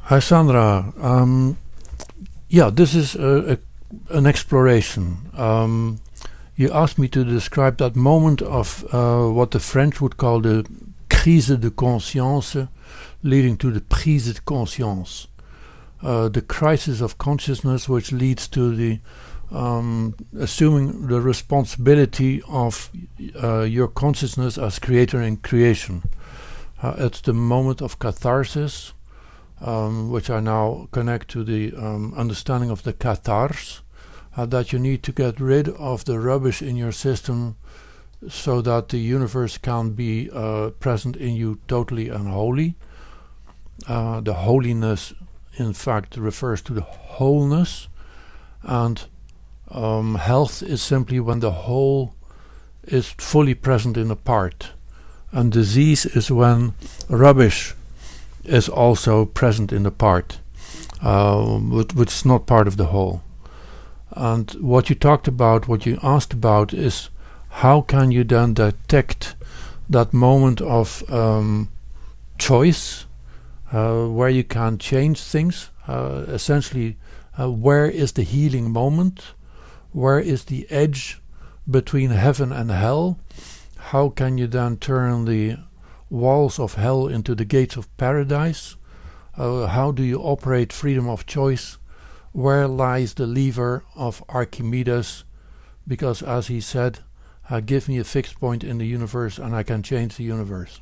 Hi Sandra. Yeah, this is an exploration. You asked me to describe that moment of what the French would call the crise de conscience, leading to the prise de conscience, the crisis of consciousness, which leads to the assuming the responsibility of your consciousness as creator in creation. It's the moment of catharsis, which I now connect to the understanding of the cathars, that you need to get rid of the rubbish in your system so that the universe can be present in you totally and wholly. The holiness, in fact, refers to the wholeness, and health is simply when the whole is fully present in a part, and disease is when rubbish is also present in the part, which is not part of the whole. And what you talked about, what you asked about, is how can you then detect that moment of choice, where you can change things, essentially where is the healing moment, where is the edge between heaven and hell, how can you then turn the walls of hell into the gates of paradise, how do you operate freedom of choice, where lies the lever of Archimedes, because as he said, give me a fixed point in the universe and I can change the universe.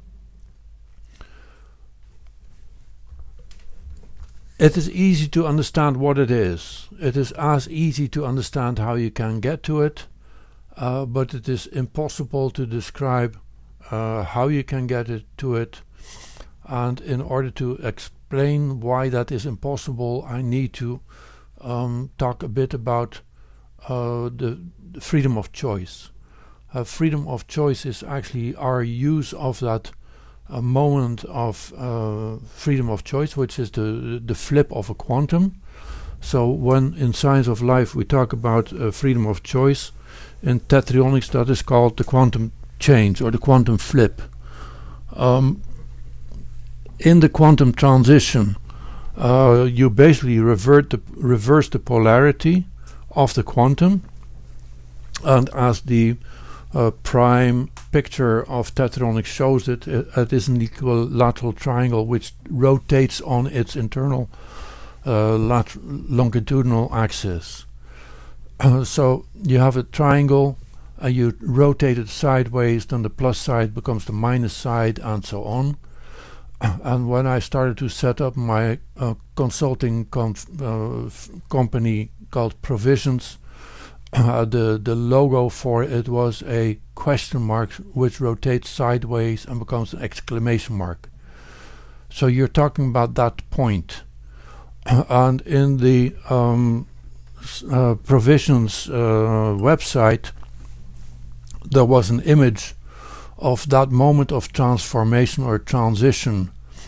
It is easy to understand what it is. It is as easy to understand how you can get to it, but it is impossible to describe how you can get to it. And in order to explain why that is impossible, I need to talk a bit about the freedom of choice. Freedom of choice is actually our use of that moment of freedom of choice, which is the flip of a quantum. So when in Science of Life we talk about freedom of choice, in tetronics that is called the quantum change or the quantum flip. In the quantum transition, you basically reverse the polarity of the quantum, and as the prime picture of tetronics shows it is an equilateral triangle which rotates on its internal longitudinal axis. So you have a triangle, and you rotate it sideways, then the plus side becomes the minus side, and so on. And when I started to set up my consulting company called Provisions, the logo for it was a question mark which rotates sideways and becomes an exclamation mark. So you're talking about that point. And in the Provisions website, there was an image of that moment of transformation or transition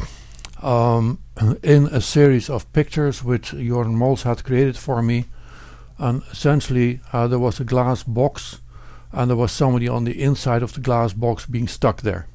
in a series of pictures which Jorn Mols had created for me. And essentially there was a glass box, and there was somebody on the inside of the glass box being stuck there,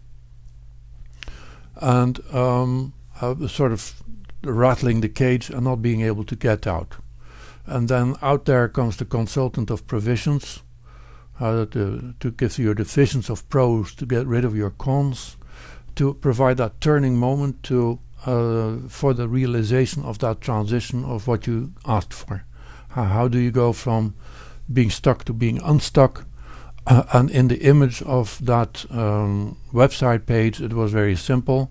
and sort of rattling the cage and not being able to get out. And then out there comes the consultant of Provisions, to give you the visions of pros, to get rid of your cons, to provide that turning moment to for the realization of that transition of what you asked for. How do you go from being stuck to being unstuck? And in the image of that website page, it was very simple.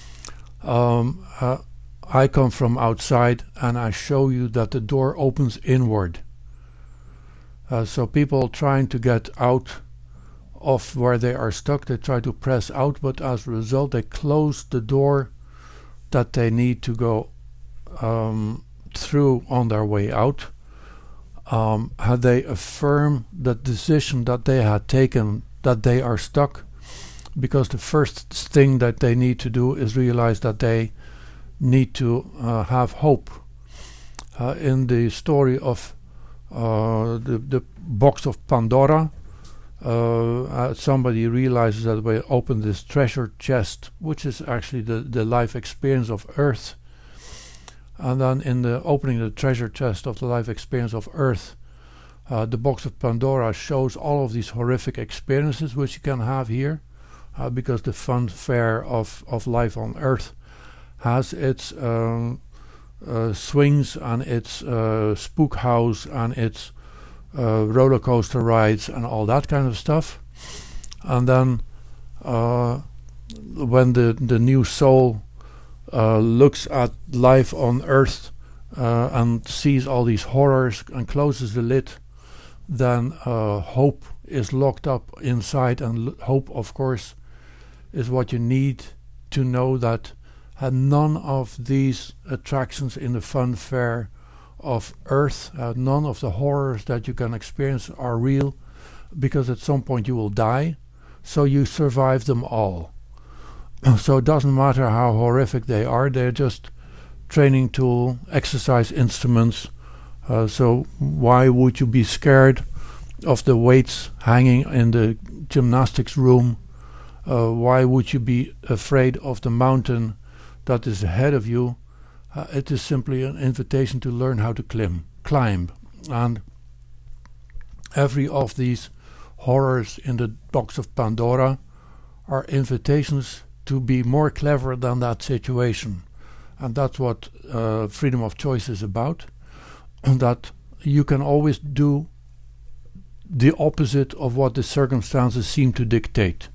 I come from outside and I show you that the door opens inward. So people trying to get out of where they are stuck, they try to press out, but as a result they close the door that they need to go through on their way out. They affirm that decision that they had taken, that they are stuck, because the first thing that they need to do is realize that they need to have hope. In the story of the box of Pandora, somebody realizes that we open this treasure chest, which is actually the life experience of Earth, And then in the opening the treasure chest of the life experience of Earth, the box of Pandora shows all of these horrific experiences which you can have here, because the fun fair of life on Earth has its swings and its spook house and its roller coaster rides and all that kind of stuff. And then when the new soul looks at life on Earth and sees all these horrors and closes the lid, then hope is locked up inside, and hope, of course, is what you need to know that none of these attractions in the fun fair of Earth, none of the horrors that you can experience are real, because at some point you will die, so you survive them all. So it doesn't matter how horrific they are, they're just training tool, exercise instruments. So why would you be scared of the weights hanging in the gymnastics room? Why would you be afraid of the mountain that is ahead of you? It is simply an invitation to learn how to climb. And every of these horrors in the box of Pandora are invitations to be more clever than that situation. And that's what freedom of choice is about. That you can always do the opposite of what the circumstances seem to dictate.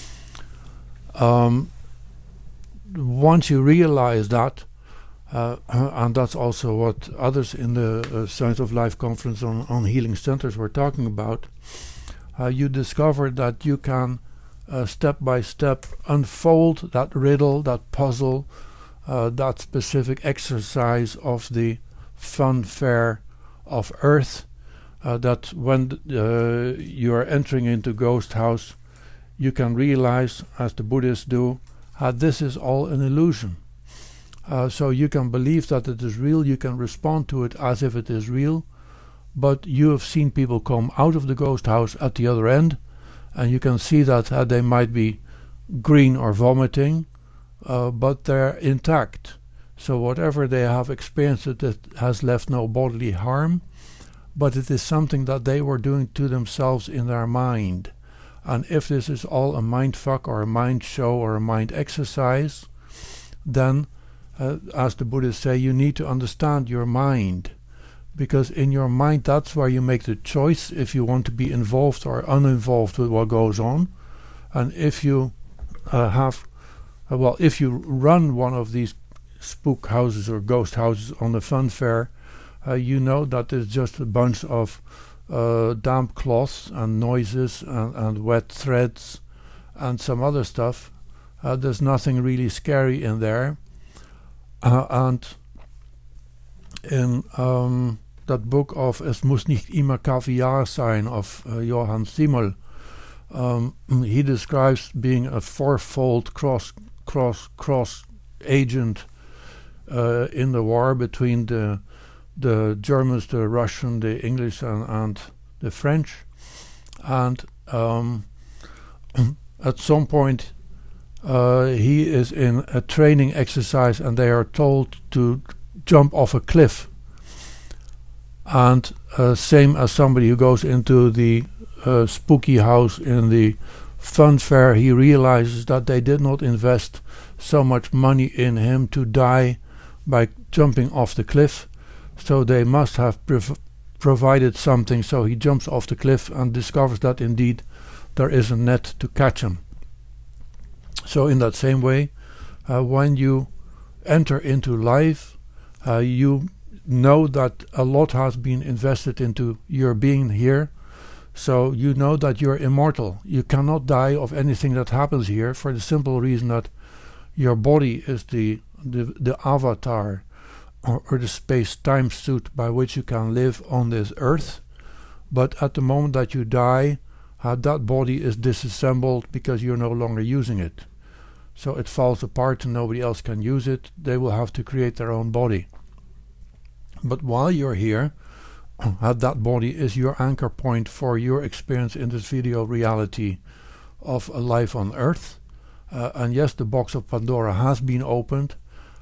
Once you realize that, and that's also what others in the Science of Life conference on healing centers were talking about, you discover that you can step by step unfold that riddle, that puzzle, that specific exercise of the fun fair of Earth, that when you are entering into Ghost House, you can realize, as the Buddhists do, this is all an illusion. So you can believe that it is real, you can respond to it as if it is real, but you have seen people come out of the ghost house at the other end, and you can see that they might be green or vomiting, but they're intact. So whatever they have experienced, it has left no bodily harm, but it is something that they were doing to themselves in their mind. And if this is all a mind fuck or a mind show or a mind exercise, then, as the Buddhists say, you need to understand your mind. Because in your mind, that's where you make the choice if you want to be involved or uninvolved with what goes on. And if you if you run one of these spook houses or ghost houses on the fun fair, you know that it's just a bunch of damp cloths and noises and wet threads and some other stuff. There's nothing really scary in there. And in that book of Es muss nicht immer Kaviar sein of Johann Simmel, he describes being a fourfold cross agent in the war between the Germans, the Russian, the English, and the French. And at some point he is in a training exercise and they are told to jump off a cliff. And same as somebody who goes into the spooky house in the fun fair, he realizes that they did not invest so much money in him to die by jumping off the cliff, so they must have provided something. So he jumps off the cliff and discovers that indeed there is a net to catch him. So in that same way, when you enter into life, you know that a lot has been invested into your being here, so you know that you're immortal. You cannot die of anything that happens here, for the simple reason that your body is the avatar or the space-time suit by which you can live on this earth. But at the moment that you die, that body is disassembled because you're no longer using it. So it falls apart and nobody else can use it. They will have to create their own body. But while you're here, that body is your anchor point for your experience in this video reality of a life on Earth. And yes, the box of Pandora has been opened,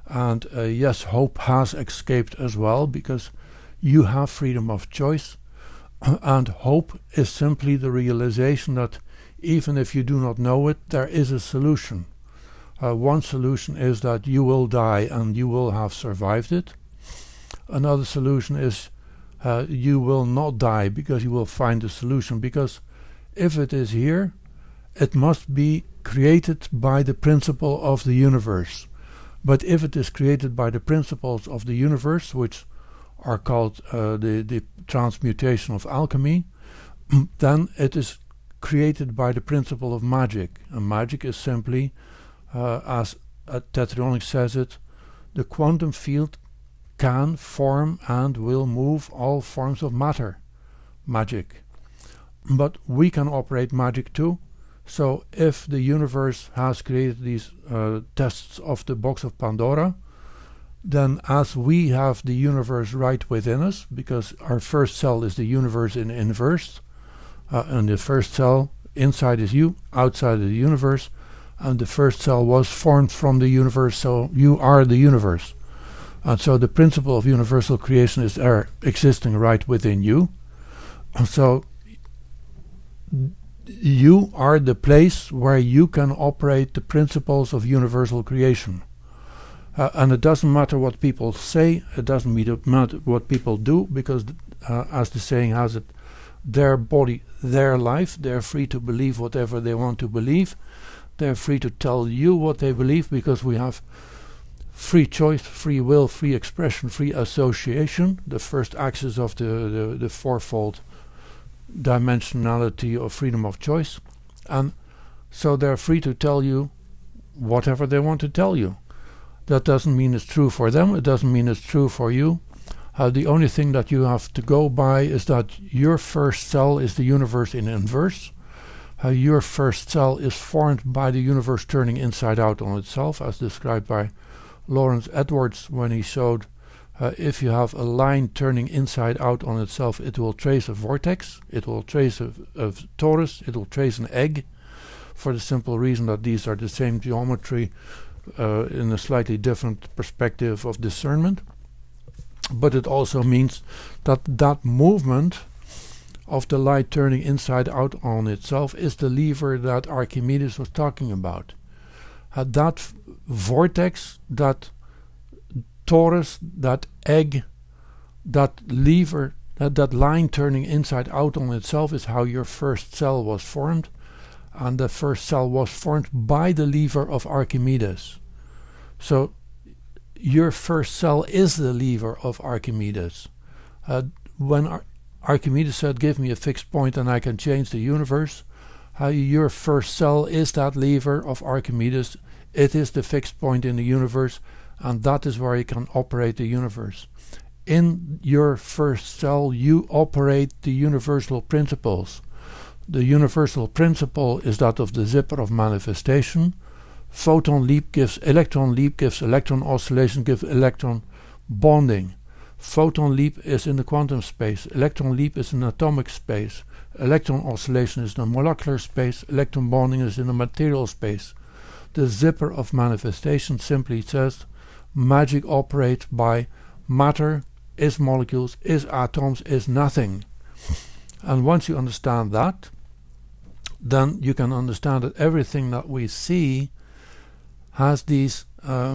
And yes, hope has escaped as well, because you have freedom of choice. And hope is simply the realization that even if you do not know it, there is a solution. One solution is that you will die and you will have survived it. Another solution is you will not die because you will find a solution. Because if it is here, it must be created by the principle of the universe. But if it is created by the principles of the universe, which are called the transmutation of alchemy, then it is created by the principle of magic. And magic is simply, as Tetronic says it, the quantum field can form and will move all forms of matter. Magic. But we can operate magic too. So if the universe has created these tests of the box of Pandora, then as we have the universe right within us, because our first cell is the universe in inverse, and the first cell inside is you, outside of the universe, and the first cell was formed from the universe, so you are the universe. And so the principle of universal creation is there, existing right within you. So you are the place where you can operate the principles of universal creation. And it doesn't matter what people say, it doesn't matter what people do, because as the saying has it, their body, their life, they're free to believe whatever they want to believe. They're free to tell you what they believe, because we have free choice, free will, free expression, free association, the first axis of the fourfold dimensionality of freedom of choice. And so they're free to tell you whatever they want to tell you. That doesn't mean it's true for them, it doesn't mean it's true for you. The only thing that you have to go by is that your first cell is the universe in inverse. Your first cell is formed by the universe turning inside out on itself, as described by Lawrence Edwards when he showed if you have a line turning inside out on itself, it will trace a vortex, it will trace a torus, it will trace an egg, for the simple reason that these are the same geometry in a slightly different perspective of discernment. But it also means that that movement of the light turning inside out on itself is the lever that Archimedes was talking about. That vortex, that torus, that egg, that lever, that line turning inside out on itself is how your first cell was formed. And the first cell was formed by the lever of Archimedes. So your first cell is the lever of Archimedes. When Archimedes said, give me a fixed point and I can change the universe, your first cell is that lever of Archimedes. It is the fixed point in the universe, and that is where you can operate the universe. In your first cell you operate the universal principles. The universal principle is that of the zipper of manifestation. Photon leap gives electron oscillation gives electron bonding. Photon leap is in the quantum space, electron leap is in atomic space, electron oscillation is in the molecular space, electron bonding is in the material space. The zipper of manifestation simply says magic operates by matter is molecules, is atoms, is nothing. And once you understand that, then you can understand that everything that we see has these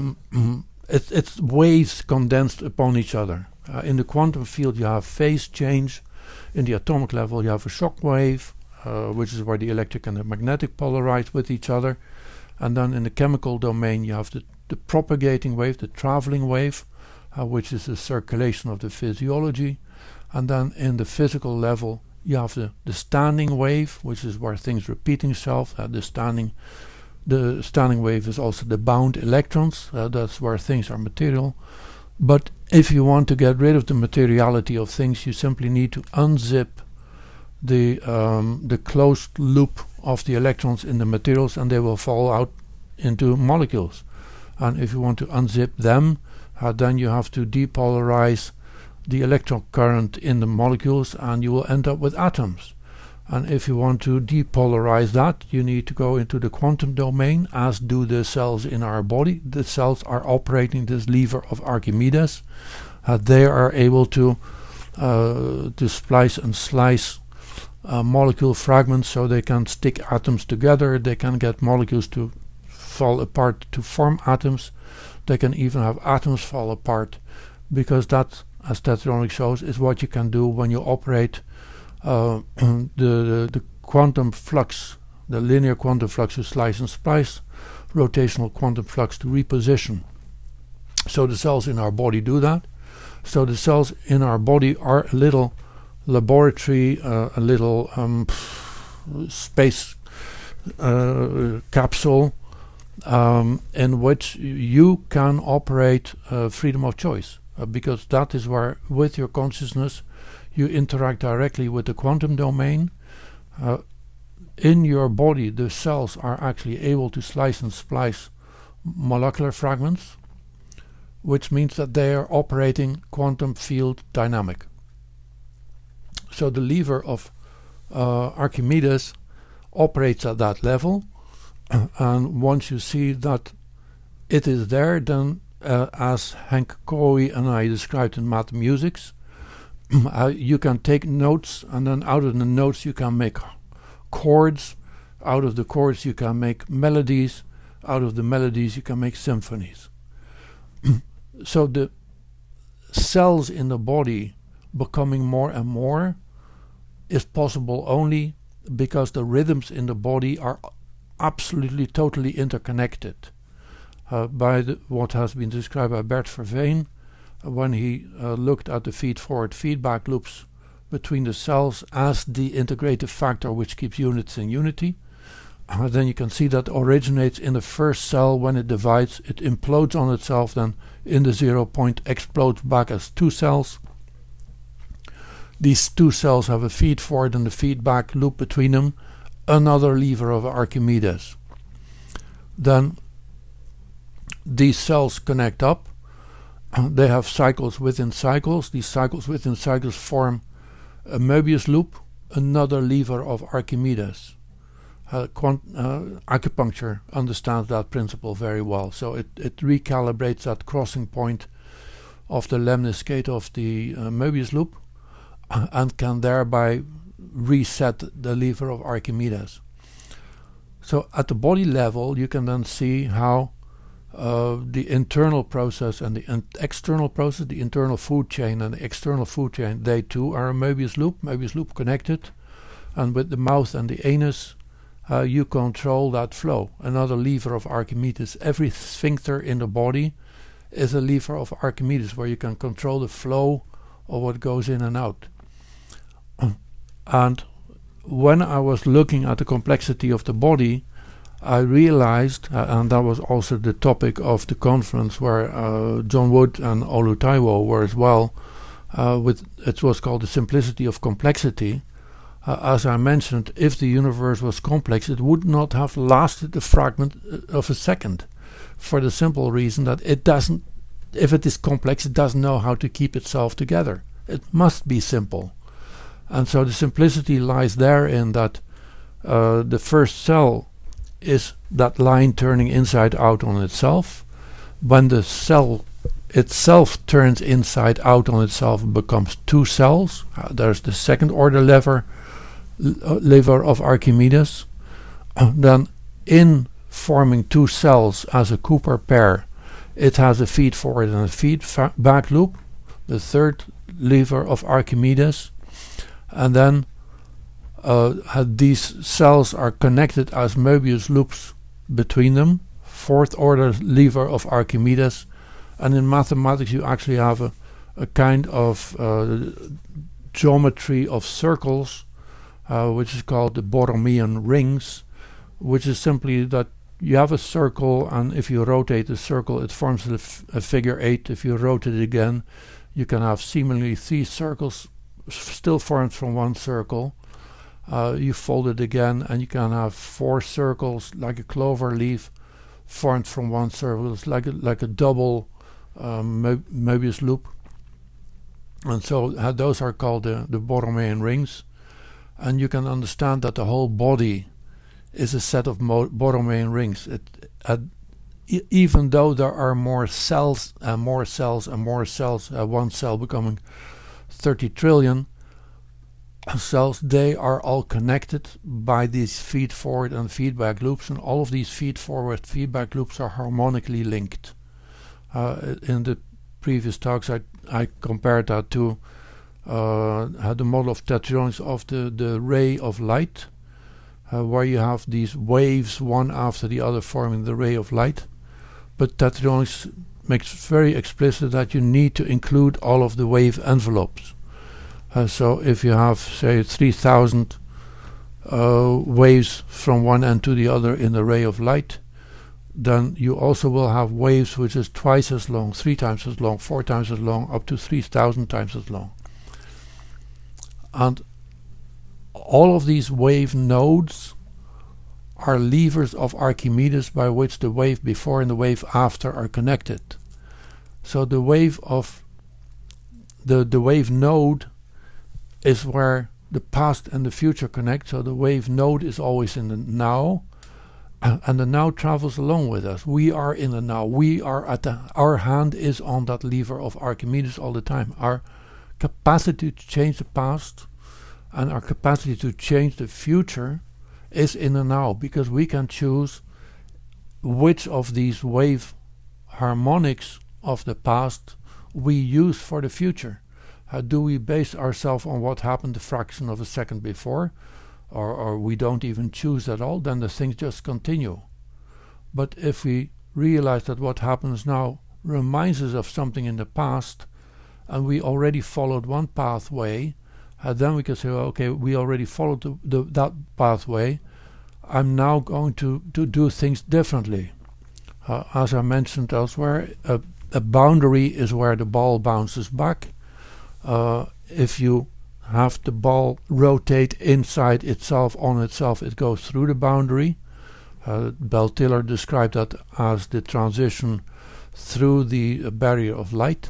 it's waves condensed upon each other. In the quantum field you have phase change. In the atomic level you have a shock wave, which is where the electric and the magnetic polarize with each other. And then in the chemical domain you have the propagating wave, the traveling wave, which is the circulation of the physiology. And then in the physical level you have the standing wave, which is where things repeat themselves. The standing wave is also the bound electrons. That's where things are material. But if you want to get rid of the materiality of things, you simply need to unzip the closed loop of the electrons in the materials, and they will fall out into molecules. And if you want to unzip them, then you have to depolarize the electron current in the molecules, and you will end up with atoms. And if you want to depolarize that, you need to go into the quantum domain, as do the cells in our body. The cells are operating this lever of Archimedes. They are able to splice and slice molecule fragments, so they can stick atoms together. They can get molecules to fall apart to form atoms. They can even have atoms fall apart, because that, as Tetronic shows, is what you can do when you operate the quantum flux, the linear quantum flux to slice and splice, rotational quantum flux to reposition. So the cells in our body do that. So the cells in our body are a little laboratory, a little space capsule in which you can operate freedom of choice, because that is where, with your consciousness, you interact directly with the quantum domain. In your body, the cells are actually able to slice and splice molecular fragments, which means that they are operating quantum field dynamic. So the lever of Archimedes operates at that level, and once you see that it is there, then as Henk Kooij and I described in Math Musics, you can take notes, and then out of the notes you can make chords, out of the chords you can make melodies, out of the melodies you can make symphonies. So the cells in the body becoming more and more is possible only because the rhythms in the body are absolutely totally interconnected by what has been described by Bert Verveen when he looked at the feed-forward feedback loops between the cells as the integrative factor which keeps units in unity. Then you can see that originates in the first cell. When it divides, it implodes on itself, then in the 0 point explodes back as two cells. These two cells have a feed-forward and a feedback loop between them, another lever of Archimedes. Then these cells connect up. They have cycles within cycles. These cycles within cycles form a Möbius loop, another lever of Archimedes. Acupuncture understands that principle very well. So it recalibrates that crossing point of the lemniscate of the Möbius loop and can thereby reset the lever of Archimedes. So at the body level, you can then see how the internal process and the external process, the internal food chain and the external food chain, they too are a Möbius loop connected, and with the mouth and the anus you control that flow, another lever of Archimedes. Every sphincter in the body is a lever of Archimedes where you can control the flow of what goes in and out. And when I was looking at the complexity of the body, I realized, and that was also the topic of the conference where John Wood and Olu Taiwo were as well, it was called The Simplicity of Complexity. As I mentioned, if the universe was complex, it would not have lasted a fragment of a second, for the simple reason that it doesn't, if it is complex, it doesn't know how to keep itself together. It must be simple. And so the simplicity lies therein that the first cell is that line turning inside out on itself. When the cell itself turns inside out on itself, it becomes two cells. There's the second order lever of Archimedes. Then in forming two cells as a Cooper pair, it has a feed forward and a feed back loop, the third lever of Archimedes. And then these cells are connected as Möbius loops between them, fourth order lever of Archimedes. And in mathematics you actually have a kind of geometry of circles, which is called the Borromean rings, which is simply that you have a circle, and if you rotate the circle it forms a figure 8. If you rotate it again, you can have seemingly 3 circles still formed from one circle. You fold it again and you can have 4 circles like a clover leaf formed from one circle. It's like a double Möbius loop. And so those are called the Borromean rings. and you can understand that the whole body is a set of Borromean rings. Even though there are more cells and more cells and more cells, one cell becoming 30 trillion cells, they are all connected by these feed-forward and feedback loops, and all of these feed-forward feedback loops are harmonically linked. In the previous talks I compared that to the model of Tetronics of the ray of light, where you have these waves one after the other forming the ray of light. But Tetronics makes very explicit that you need to include all of the wave envelopes. So if you have, say, 3,000 waves from one end to the other in the ray of light, then you also will have waves which is twice as long, 3 times as long, 4 times as long, up to 3,000 times as long. And all of these wave nodes are levers of Archimedes by which the wave before and the wave after are connected. So the wave of the wave node is where the past and the future connect. So the wave node is always in the now, and the now travels along with us. We are in the now. We are our hand is on that lever of Archimedes all the time. Our capacity to change the past and our capacity to change the future is in the now, because we can choose which of these wave harmonics of the past we use for the future. Do we base ourselves on what happened a fraction of a second before, or we don't even choose at all, then the things just continue. But if we realize that what happens now reminds us of something in the past, and we already followed one pathway, then we can say, well, okay, we already followed that pathway. I'm now going to do things differently. As I mentioned elsewhere, a boundary is where the ball bounces back. If you have the ball rotate inside itself, on itself, it goes through the boundary. Bell Tiller described that as the transition through the barrier of light.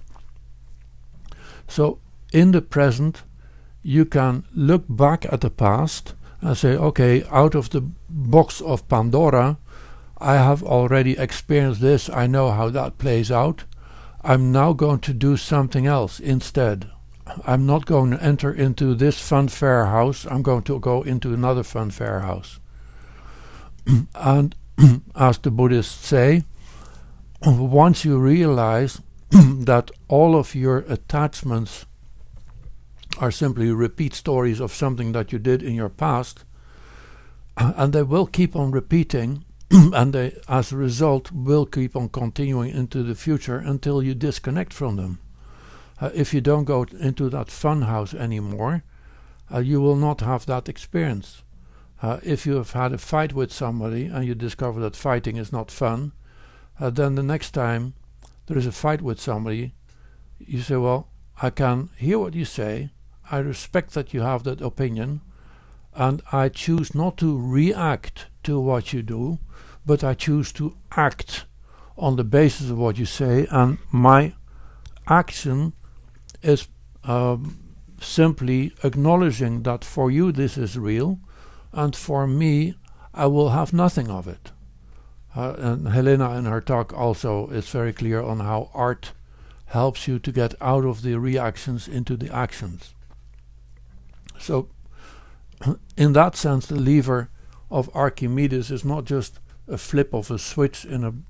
So in the present, you can look back at the past and say, okay, out of the box of Pandora, I have already experienced this, I know how that plays out. I'm now going to do something else instead. I'm not going to enter into this funfair house, I'm going to go into another funfair house. And as the Buddhists say, once you realize that all of your attachments are simply repeat stories of something that you did in your past, and they will keep on repeating, and they, as a result, will keep on continuing into the future until you disconnect from them. If you don't go into that fun house anymore, you will not have that experience. If you have had a fight with somebody and you discover that fighting is not fun, then the next time there is a fight with somebody, you say, well, I can hear what you say, I respect that you have that opinion, and I choose not to react to what you do, but I choose to act on the basis of what you say, and my action is simply acknowledging that for you this is real, and for me I will have nothing of it. And Helena in her talk also is very clear on how art helps you to get out of the reactions into the actions. So in that sense, the lever of Archimedes is not just a flip of a switch in a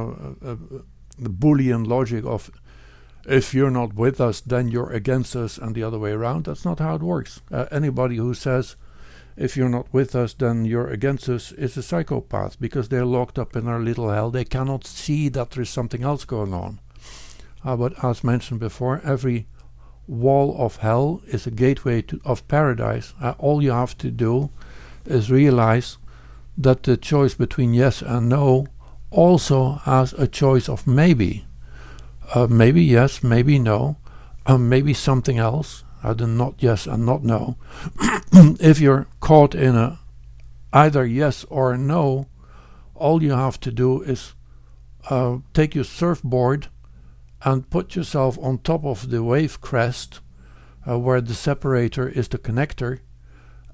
Boolean logic of if you're not with us, then you're against us, and the other way around. That's not how it works. Anybody who says if you're not with us, then you're against us is a psychopath, because they're locked up in their little hell. They cannot see that there's something else going on. But as mentioned before, every wall of hell is a gateway of paradise. All you have to do is realize that the choice between yes and no also has a choice of maybe. Maybe yes, maybe no, maybe something else, the not yes and not no. If you're caught in a either yes or no, all you have to do is take your surfboard and put yourself on top of the wave crest, where the separator is the connector,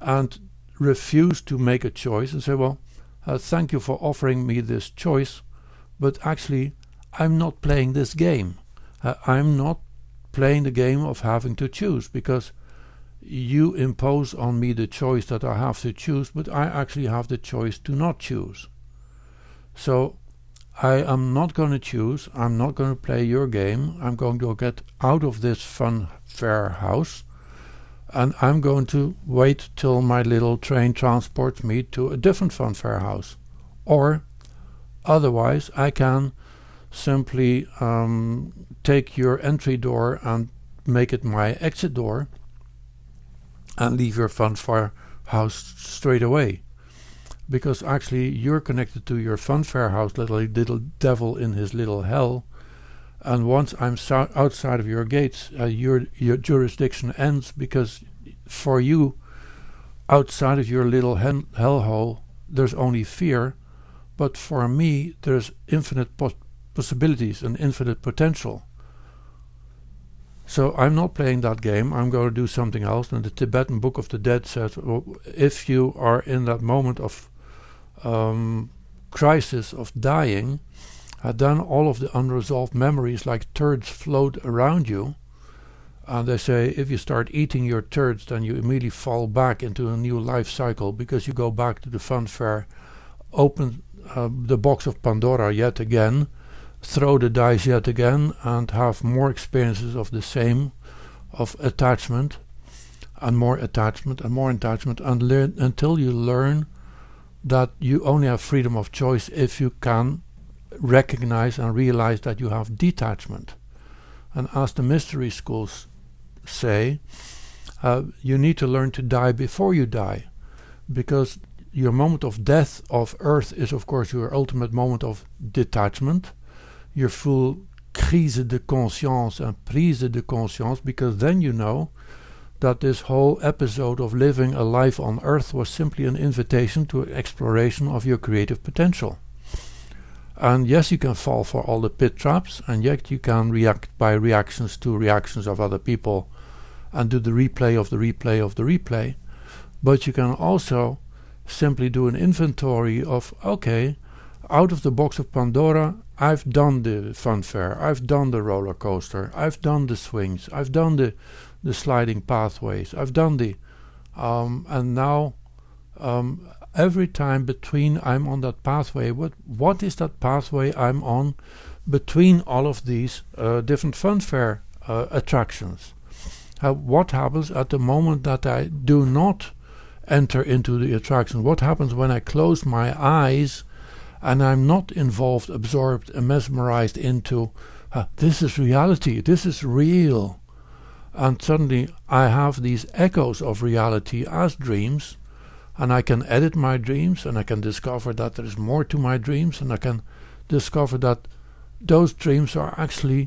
and refuse to make a choice and say, well, thank you for offering me this choice, but actually I'm not playing this game. I'm not playing the game of having to choose, because you impose on me the choice that I have to choose, but I actually have the choice to not choose. So I am not going to choose. I'm not going to play your game. I'm going to get out of this fun fair house, and I'm going to wait till my little train transports me to a different fun fair house. Or otherwise I can simply take your entry door and make it my exit door and leave your fun fair house straight away. Because actually you're connected to your fun fair house, little devil in his little hell, and once I'm outside of your gates, your jurisdiction ends, because for you, outside of your little hellhole, there's only fear, but for me, there's infinite possibilities and infinite potential. So I'm not playing that game. I'm going to do something else. And the Tibetan Book of the Dead says, well, if you are in that moment of crisis, of dying, then all of the unresolved memories like turds float around you. And they say if you start eating your turds, then you immediately fall back into a new life cycle, because you go back to the fun fair, open the box of Pandora yet again, throw the dice yet again, and have more experiences of the same, of attachment, and more attachment, and more attachment, and learn until you learn that you only have freedom of choice if you can recognize and realize that you have detachment. And as the mystery schools say, you need to learn to die before you die, because your moment of death of earth is of course your ultimate moment of detachment, your full crise de conscience and prise de conscience, because then you know that this whole episode of living a life on earth was simply an invitation to exploration of your creative potential. And yes, you can fall for all the pit traps, and yet you can react by reactions to reactions of other people and do the replay of the replay of the replay. But you can also simply do an inventory of, okay, out of the box of Pandora, I've done the fun fair, I've done the roller coaster, I've done the swings, I've done the sliding pathways, I've done the and now every time between I'm on that pathway, what is that pathway I'm on between all of these different fun fair attractions? What happens at the moment that I do not enter into the attraction? What happens when I close my eyes and I'm not involved, absorbed, and mesmerized into this is reality, this is real? And suddenly I have these echoes of reality as dreams, and I can edit my dreams, and I can discover that there is more to my dreams, and I can discover that those dreams are actually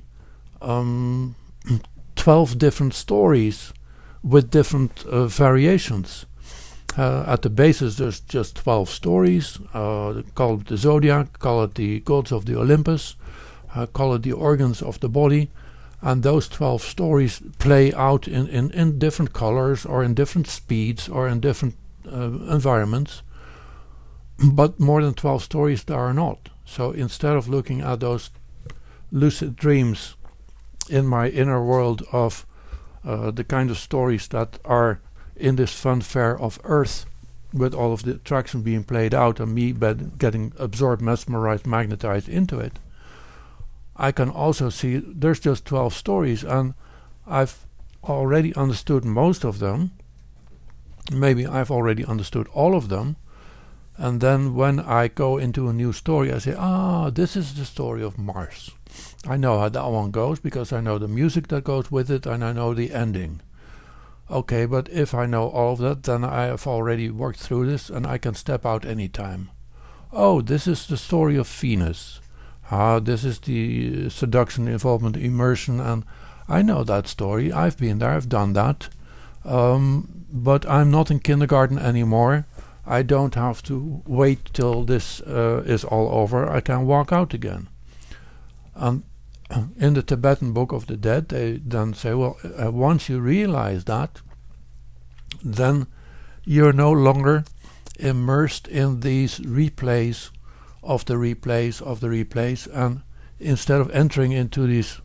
12 different stories with different variations. At the basis there's just 12 stories, call it the zodiac, call it the gods of the Olympus, call it the organs of the body, and those 12 stories play out in different colors, or in different speeds, or in different environments, but more than 12 stories there are not. So instead of looking at those lucid dreams in my inner world of the kind of stories that are in this fun fair of earth, with all of the attraction being played out and me getting absorbed, mesmerized, magnetized into it, I can also see there's just 12 stories, and I've already understood most of them. Maybe I've already understood all of them, and then when I go into a new story, I say, this is the story of Mars. I know how that one goes because I know the music that goes with it, and I know the ending. Okay, but if I know all of that, then I have already worked through this, and I can step out anytime. Oh, this is the story of Venus. This is the seduction, involvement, immersion, and I know that story. I've been there, I've done that. But I'm not in kindergarten anymore. I don't have to wait till this is all over. I can walk out again. And in the Tibetan Book of the Dead, they then say, well, once you realize that, then you're no longer immersed in these replays of the replays of the replays, and instead of entering into these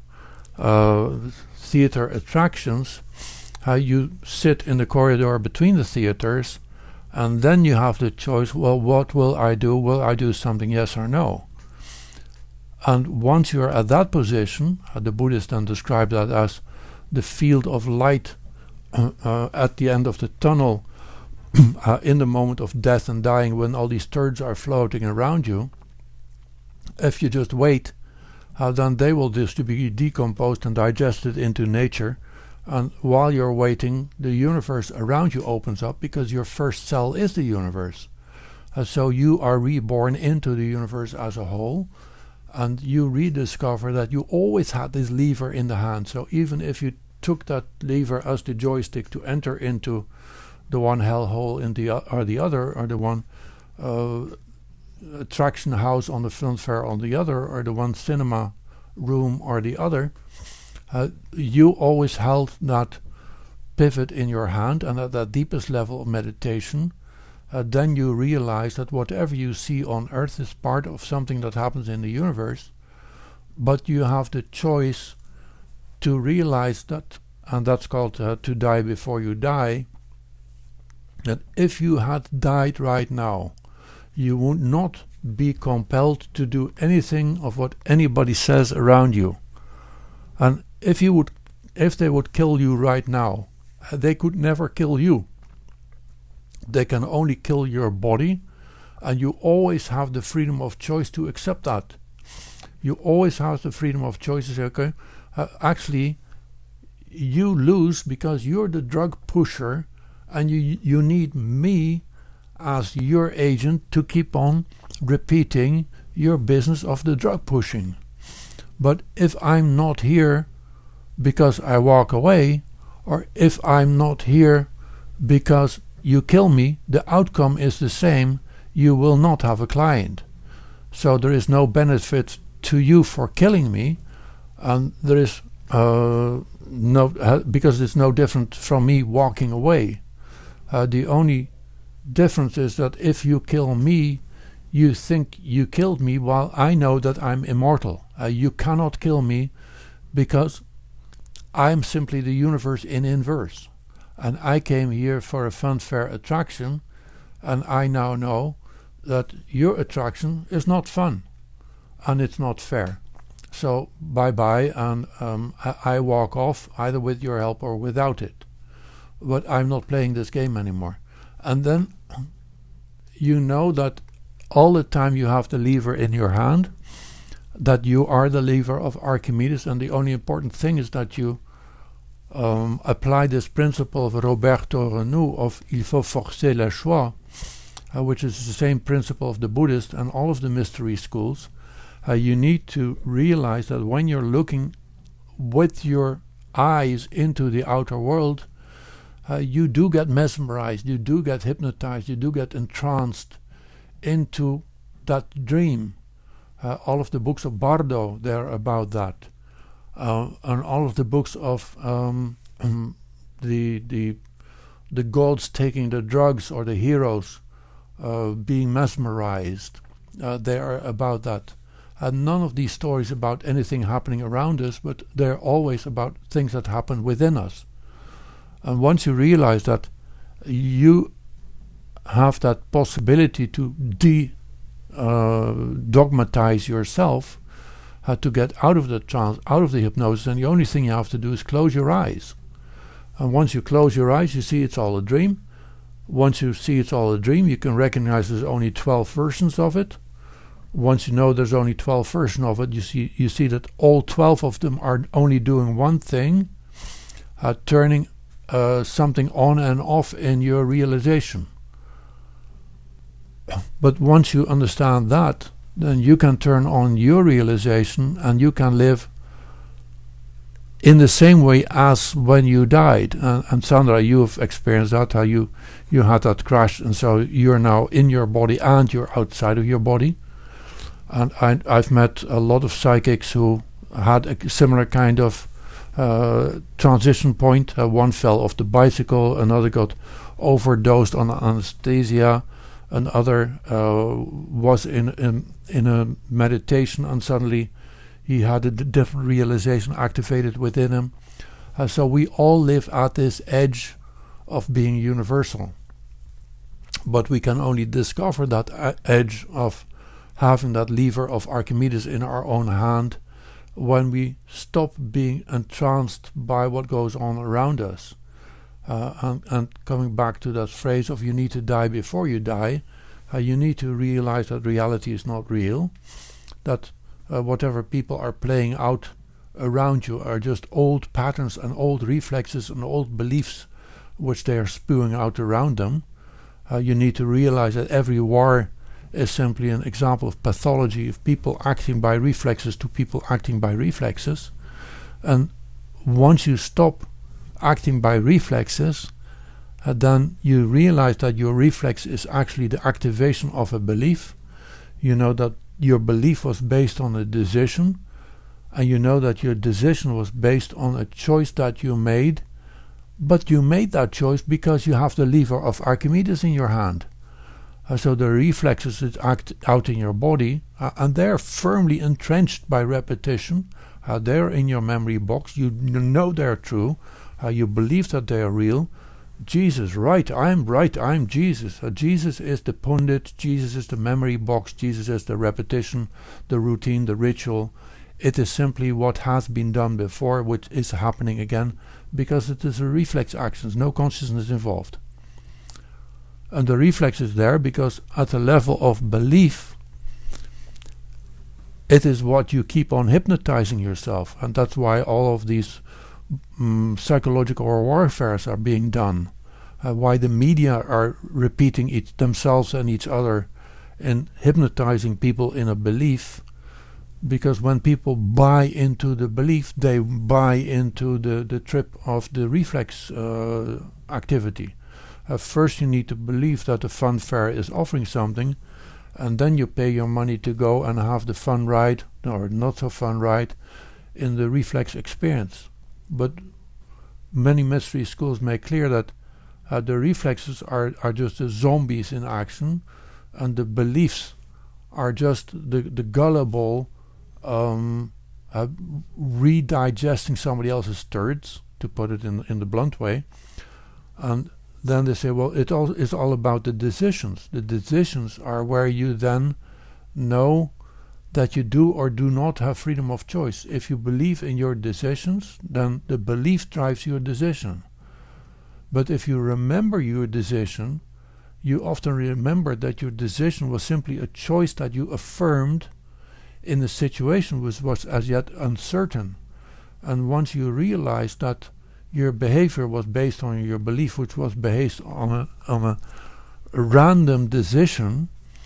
theater attractions, you sit in the corridor between the theaters, and then you have the choice, well, what will I do? Will I do something, yes or no? And once you're at that position, the Buddhists then describe that as the field of light at the end of the tunnel, in the moment of death and dying, when all these turds are floating around you. If you just wait, then they will just be decomposed and digested into nature, and while you're waiting, the universe around you opens up, because your first cell is the universe. So you are reborn into the universe as a whole, and you rediscover that you always had this lever in the hand. So even if you took that lever as the joystick to enter into the one hellhole in the other, or the one attraction house on the film fair on the other, or the one cinema room or the other, you always held that pivot in your hand, and at that deepest level of meditation, then you realize that whatever you see on earth is part of something that happens in the universe, but you have the choice to realize that, and that's called to die before you die, that if you had died right now, you would not be compelled to do anything of what anybody says around you. And if they would kill you right now, they could never kill you. They can only kill your body, and you always have the freedom of choice to accept that. You always have the freedom of choice to say, okay, actually, you lose because you're the drug pusher, and you need me as your agent to keep on repeating your business of the drug pushing. But if I'm not here because I walk away, or if I'm not here because you kill me, the outcome is the same. You will not have a client. So there is no benefit to you for killing me, and there is because it's no different from me walking away. The only difference is that if you kill me, you think you killed me, while I know that I'm immortal. You cannot kill me, because I'm simply the universe in inverse. And I came here for a fun fair attraction, and I now know that your attraction is not fun, and it's not fair. So bye-bye, and I walk off, either with your help or without it. But I'm not playing this game anymore. And then you know that all the time you have the lever in your hand, that you are the lever of Archimedes, and the only important thing is that you apply this principle of Roberto Renou of il faut forcer le choix, which is the same principle of the Buddhist and all of the mystery schools. You need to realize that when you're looking with your eyes into the outer world, you do get mesmerized, you do get hypnotized, you do get entranced into that dream. All of the books of Bardo, they're about that. And all of the books of the gods taking the drugs, or the heroes being mesmerized, they are about that. And none of these stories about anything happening around us, but they're always about things that happen within us. And once you realize that you have that possibility to dogmatize yourself, to get out of the trance, out of the hypnosis, and the only thing you have to do is close your eyes. And once you close your eyes, you see it's all a dream. Once you see it's all a dream, you can recognize there's only 12 versions of it. Once you know there's only 12 versions of it, you see that all 12 of them are only doing one thing, turning something on and off in your realization. But once you understand that, then you can turn on your realization, and you can live in the same way as when you died. And Sandra, you have experienced that, how you had that crash, and so you're now in your body and you're outside of your body. And I've met a lot of psychics who had a similar kind of transition point. One fell off the bicycle, another got overdosed on anesthesia. Another was in a meditation, and suddenly he had a different realization activated within him. So we all live at this edge of being universal. But we can only discover that edge of having that lever of Archimedes in our own hand when we stop being entranced by what goes on around us. And coming back to that phrase of you need to die before you die, you need to realize that reality is not real, that whatever people are playing out around you are just old patterns and old reflexes and old beliefs which they are spewing out around them. You need to realize that every war is simply an example of pathology, of people acting by reflexes to people acting by reflexes. And once you stop acting by reflexes, then you realize that your reflex is actually the activation of a belief. You know that your belief was based on a decision, and you know that your decision was based on a choice that you made, but you made that choice because you have the lever of Archimedes in your hand. So the reflexes that act out in your body, and they're firmly entrenched by repetition. They're in your memory box. You know they're true. You believe that they are real. Jesus, right, I'm Jesus. Jesus is the pundit. Jesus is the memory box. Jesus is the repetition, the routine, the ritual. It is simply what has been done before, which is happening again, because it is a reflex action, no consciousness involved. And the reflex is there because at the level of belief, it is what you keep on hypnotizing yourself. And that's why all of these psychological warfares are being done. Why the media are repeating themselves and each other and hypnotizing people in a belief. Because when people buy into the belief, they buy into the trip of the reflex activity. First you need to believe that the fun fair is offering something, and then you pay your money to go and have the fun ride, or not so fun ride, in the reflex experience. But many mystery schools make clear that the reflexes are just the zombies in action, and the beliefs are just the gullible redigesting somebody else's turds, to put it in the blunt way. And then they say, well, it is all about the decisions. The decisions are where you then know that you do or do not have freedom of choice. If you believe in your decisions, then the belief drives your decision. But if you remember your decision, you often remember that your decision was simply a choice that you affirmed in a situation which was as yet uncertain. And once you realize that your behavior was based on your belief, which was based on a random decision,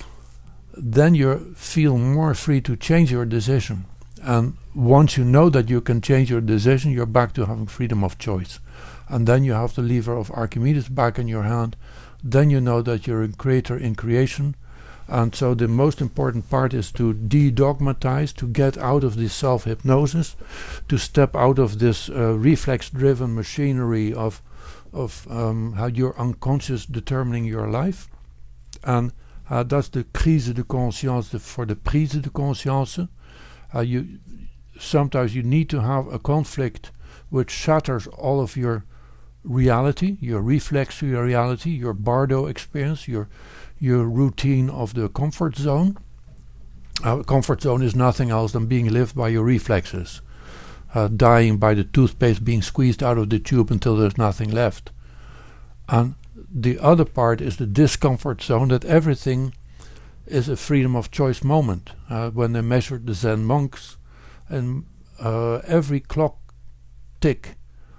then you feel more free to change your decision. And once you know that you can change your decision, you're back to having freedom of choice. And then you have the lever of Archimedes back in your hand. Then you know that you're a creator in creation. And so the most important part is to de-dogmatize, to get out of this self-hypnosis, to step out of this reflex-driven machinery of how you're unconscious determining your life. And that's the crise de conscience for the prise de conscience. Sometimes you need to have a conflict which shatters all of your reality, your reflex to your reality, your bardo experience, your routine of the comfort zone. Comfort zone is nothing else than being lived by your reflexes, dying by the toothpaste being squeezed out of the tube until there's nothing left. And the other part is the discomfort zone, that everything is a freedom of choice moment. When they measured the Zen monks, and every clock tick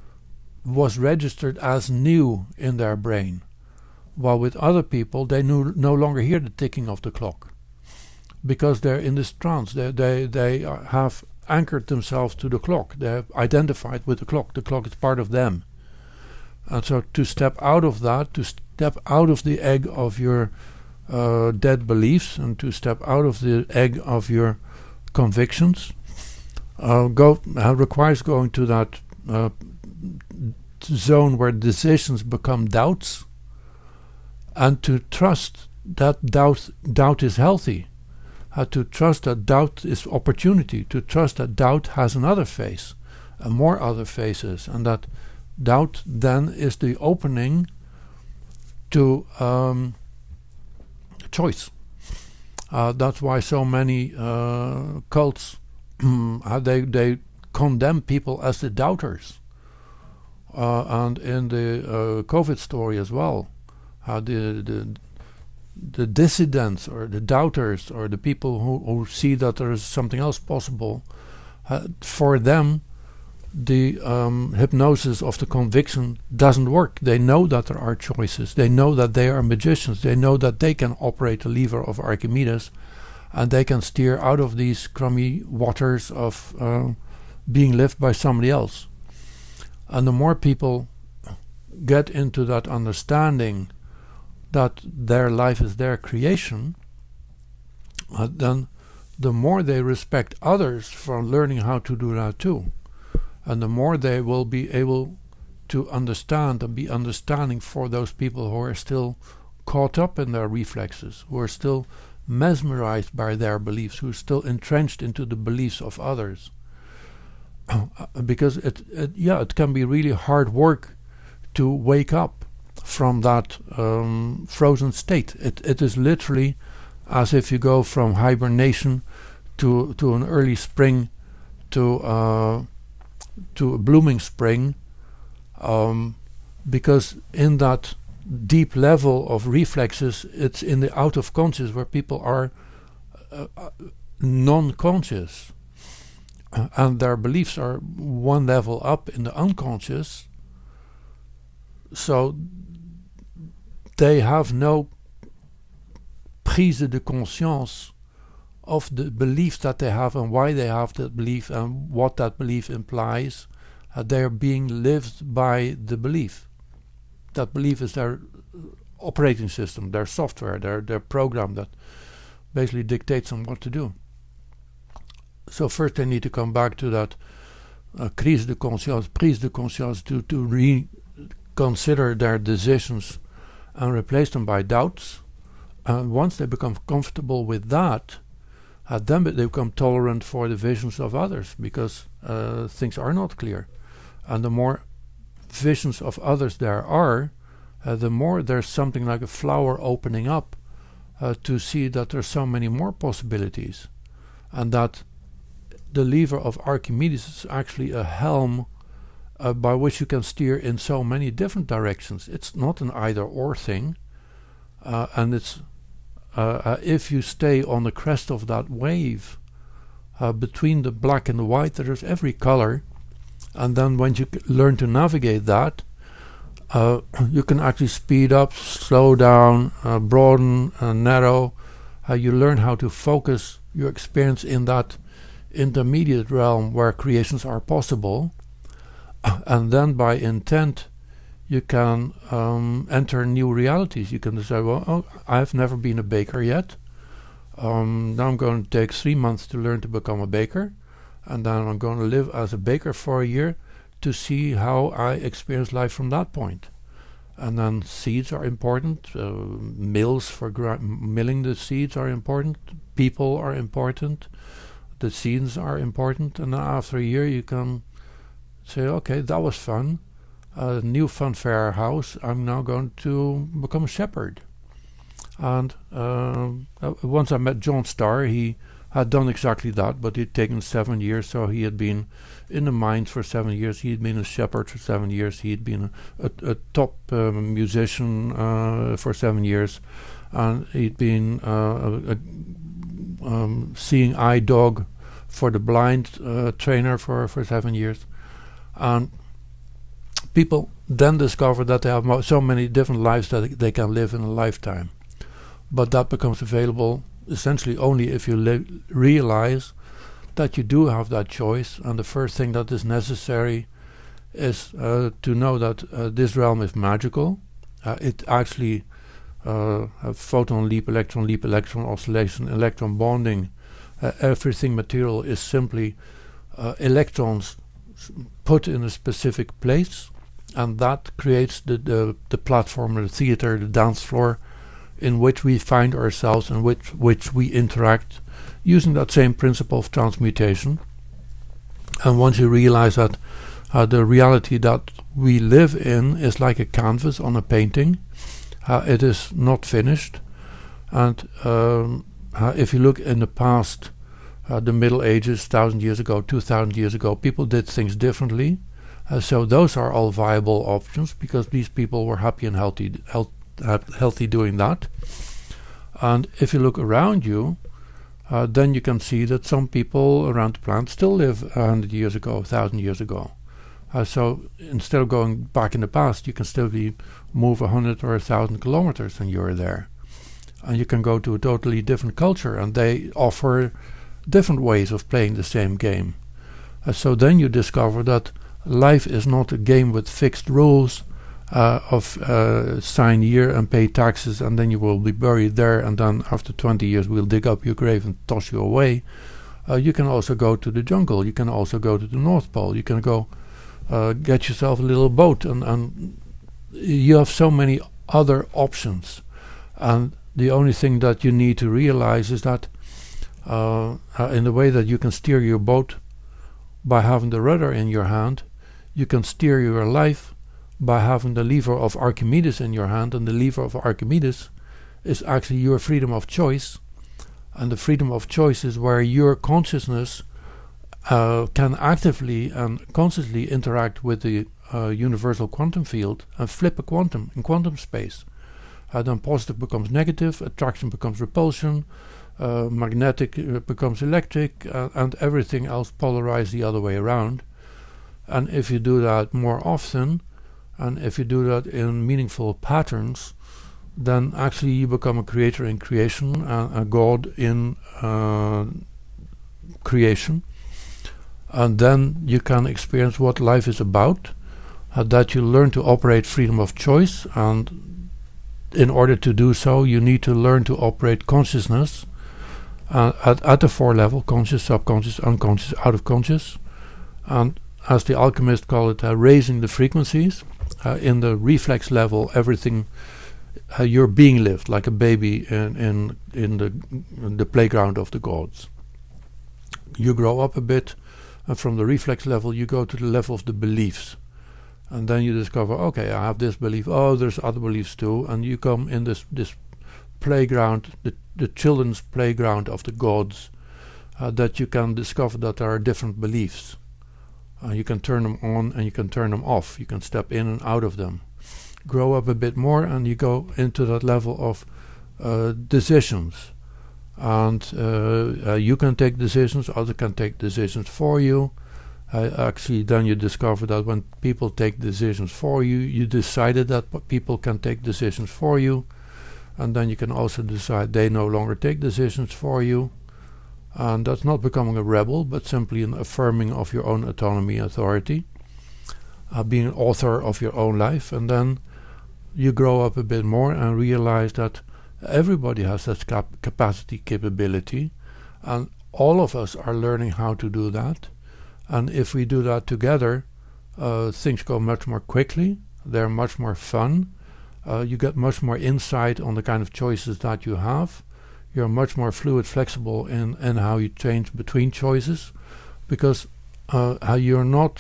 was registered as new in their brain, while with other people they no longer hear the ticking of the clock, because they're in this trance. They have anchored themselves to the clock. They have identified with the clock. The clock is part of them. And so to step out of that, to step out of the egg of your dead beliefs, and to step out of the egg of your convictions, requires going to that zone where decisions become doubts, and to trust that doubt is healthy, to trust that doubt is opportunity, to trust that doubt has another face, and more other faces, and that doubt then is the opening to choice. That's why so many cults they condemn people as the doubters, and in the COVID story as well, the dissidents or the doubters or the people who see that there is something else possible, for them the hypnosis of the conviction doesn't work. They know that there are choices. They know that they are magicians. They know that they can operate the lever of Archimedes, and they can steer out of these crummy waters of being lived by somebody else. And the more people get into that understanding that their life is their creation, then the more they respect others for learning how to do that too. And the more they will be able to understand and be understanding for those people who are still caught up in their reflexes, who are still mesmerized by their beliefs, who are still entrenched into the beliefs of others. Because it can be really hard work to wake up from that frozen state. It is literally as if you go from hibernation to an early spring to a blooming spring, because in that deep level of reflexes, it's in the out of conscious where people are non-conscious, and their beliefs are one level up in the unconscious, so they have no prise de conscience of the belief that they have and why they have that belief and what that belief implies. They are being lived by the belief. That belief is their operating system, their software, their program that basically dictates them what to do. So first they need to come back to that prise de conscience to reconsider their decisions and replace them by doubts. And once they become comfortable with that, then they become tolerant for the visions of others, because things are not clear. And the more visions of others there are, the more there's something like a flower opening up to see that there's so many more possibilities. And that the lever of Archimedes is actually a helm by which you can steer in so many different directions. It's not an either-or thing, and it's if you stay on the crest of that wave, between the black and the white, there's every color, and then when you learn to navigate that, you can actually speed up, slow down, broaden, narrow. You learn how to focus your experience in that intermediate realm where creations are possible, and then by intent you can enter new realities. You can say, well, I've never been a baker yet. Now I'm going to take 3 months to learn to become a baker, and then I'm going to live as a baker for a year to see how I experience life from that point. And then seeds are important. Mills for milling the seeds are important. People are important. The scenes are important. And then after a year you can say, okay, that was fun. New funfair house, I'm now going to become a shepherd. And once I met John Starr, he had done exactly that, but he'd taken 7 years, so he had been in the mines for 7 years, he'd been a shepherd for 7 years, he'd been a top musician for 7 years, and he'd been seeing eye dog for the blind trainer for 7 years. And people then discover that they have so many different lives that they can live in a lifetime. But that becomes available essentially only if you realize that you do have that choice. And the first thing that is necessary is to know that this realm is magical. It actually photon leap, electron oscillation, electron bonding. Everything material is simply electrons put in a specific place. And that creates the platform, the theater, the dance floor in which we find ourselves and which we interact using that same principle of transmutation. And once you realize that the reality that we live in is like a canvas on a painting, it is not finished. And if you look in the past, the Middle Ages, 1,000 years ago, 2,000 years ago, people did things differently. So those are all viable options because these people were happy and healthy doing that. And if you look around you, then you can see that some people around the planet still live 100 years ago, 1,000 years ago. So instead of going back in the past, you can still move 100 or 1,000 kilometers and you're there. And you can go to a totally different culture and they offer different ways of playing the same game. So then you discover that life is not a game with fixed rules of sign here and pay taxes and then you will be buried there, and then after 20 years we'll dig up your grave and toss you away. You can also go to the jungle, you can also go to the North Pole, you can go get yourself a little boat, and you have so many other options. And the only thing that you need to realize is that in the way that you can steer your boat by having the rudder in your hand, you can steer your life by having the lever of Archimedes in your hand, and the lever of Archimedes is actually your freedom of choice. And the freedom of choice is where your consciousness can actively and consciously interact with the universal quantum field and flip a quantum in quantum space. Then positive becomes negative, attraction becomes repulsion, magnetic becomes electric, and everything else polarized the other way around. And if you do that more often, and if you do that in meaningful patterns, then actually you become a creator in creation, a god in creation. And then you can experience what life is about, that you learn to operate freedom of choice, and in order to do so you need to learn to operate consciousness at the four level: conscious, subconscious, unconscious, out of conscious. And as the alchemists call it, raising the frequencies. In the reflex level, everything you're being lived like a baby in the playground of the gods. You grow up a bit, and from the reflex level you go to the level of the beliefs, and then you discover, okay, I have this belief, oh, there's other beliefs too, and you come in this playground, the children's playground of the gods, that you can discover that there are different beliefs. You can turn them on and you can turn them off. You can step in and out of them. Grow up a bit more and you go into that level of decisions. And you can take decisions, others can take decisions for you. Actually, then you discover that when people take decisions for you, you decided that people can take decisions for you. And then you can also decide they no longer take decisions for you. And that's not becoming a rebel, but simply an affirming of your own autonomy and authority, being an author of your own life. And then you grow up a bit more and realize that everybody has that capability, and all of us are learning how to do that. And if we do that together, things go much more quickly, they're much more fun, you get much more insight on the kind of choices that you have. You're much more fluid, flexible in how you change between choices, because you're not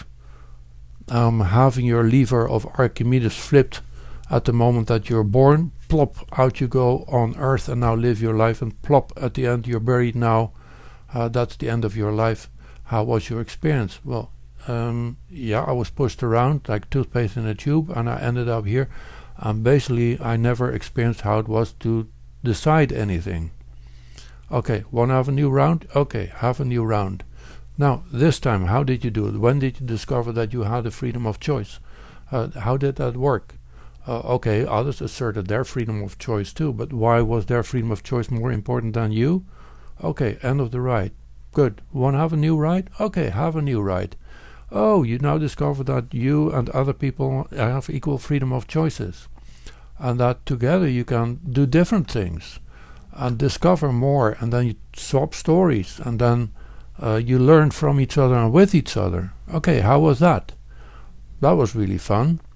having your lever of Archimedes flipped at the moment that you're born. Plop, out you go on Earth and now live your life, and plop, at the end you're buried now. That's the end of your life. How was your experience? Well, I was pushed around like toothpaste in a tube, and I ended up here. And basically, I never experienced how it was to decide anything. Okay, want to have a new round? Okay, have a new round. Now, this time, how did you do it? When did you discover that you had a freedom of choice? How did that work? Okay, others asserted their freedom of choice too, but why was their freedom of choice more important than you? Okay, end of the ride. Good. Want to have a new ride? Okay, have a new ride. Oh, you now discover that you and other people have equal freedom of choices, and that together you can do different things and discover more, and then you swap stories, and then you learn from each other and with each other. Okay, how was that? That was really fun.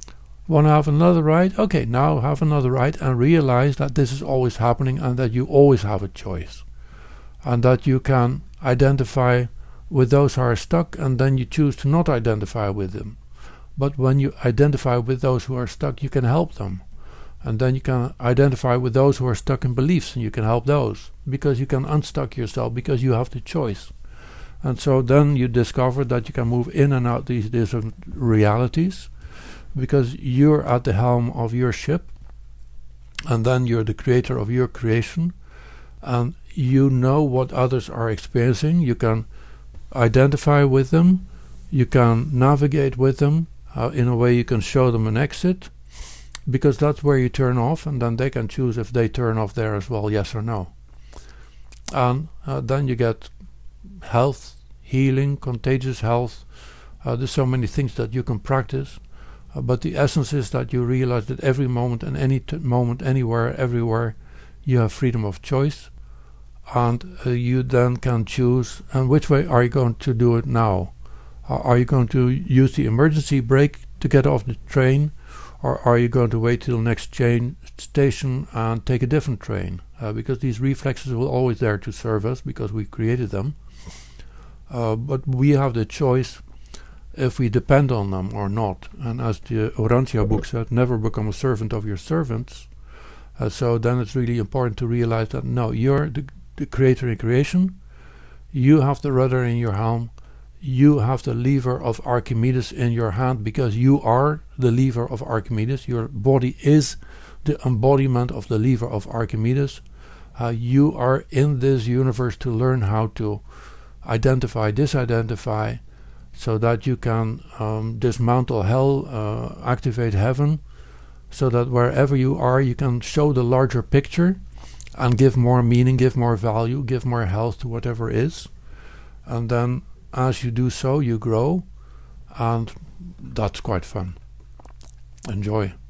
Want to have another ride? Okay, now have another ride, and realize that this is always happening and that you always have a choice. And that you can identify with those who are stuck, and then you choose to not identify with them. But when you identify with those who are stuck, you can help them. And then you can identify with those who are stuck in beliefs, and you can help those. Because you can unstuck yourself, because you have the choice. And so then you discover that you can move in and out these different realities, because you're at the helm of your ship, and then you're the creator of your creation, and you know what others are experiencing. You can identify with them, you can navigate with them, in a way you can show them an exit, because that's where you turn off, and then they can choose if they turn off there as well, yes or no. And then you get health, healing, contagious health. There's so many things that you can practice, but the essence is that you realize that every moment and any moment, anywhere, everywhere, you have freedom of choice, and you then can choose. And which way are you going to do it now? Are you going to use the emergency brake to get off the train, or are you going to wait till the next station and take a different train? Because these reflexes will always there to serve us, because we created them. But we have the choice if we depend on them or not. And as the Urantia book said, never become a servant of your servants. So then it's really important to realize that no, you're the creator in creation. You have the rudder in your helm. You have the lever of Archimedes in your hand, because you are the lever of Archimedes. Your body is the embodiment of the lever of Archimedes. You are in this universe to learn how to identify, disidentify, so that you can dismantle hell, activate heaven, so that wherever you are, you can show the larger picture and give more meaning, give more value, give more health to whatever is. And then as you do so, you grow, and that's quite fun. Enjoy.